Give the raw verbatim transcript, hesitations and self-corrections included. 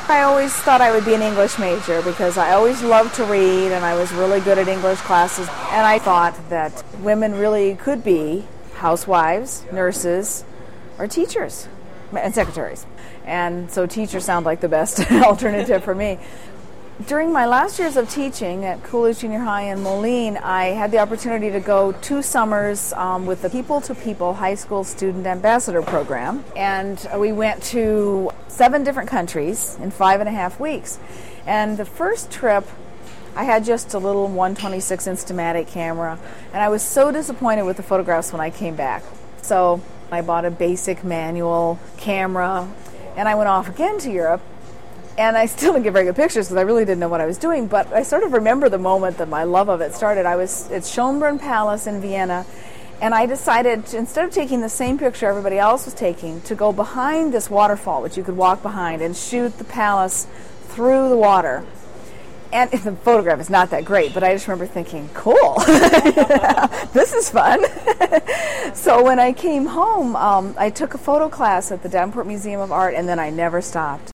I always thought I would be an English major because I always loved to read and I was really good at English classes. And I thought that women really could be housewives, nurses, or teachers and secretaries. And so teachers sound like the best alternative for me. During my last years of teaching at Coolidge Junior High in Moline, I had the opportunity to go two summers um, with the People to People High School Student Ambassador Program. And we went to seven different countries in five and a half weeks. And the first trip, I had just a little one twenty-six Instamatic camera, and I was so disappointed with the photographs when I came back. So I bought a basic manual camera, and I went off again to Europe. And I still didn't get very good pictures because I really didn't know what I was doing, but I sort of remember the moment that my love of it started. I was at Schönbrunn Palace in Vienna, and I decided, to, instead of taking the same picture everybody else was taking, to go behind this waterfall, which you could walk behind, and shoot the palace through the water. And the photograph is not that great, but I just remember thinking, cool, this is fun. So when I came home, um, I took a photo class at the Davenport Museum of Art, and then I never stopped.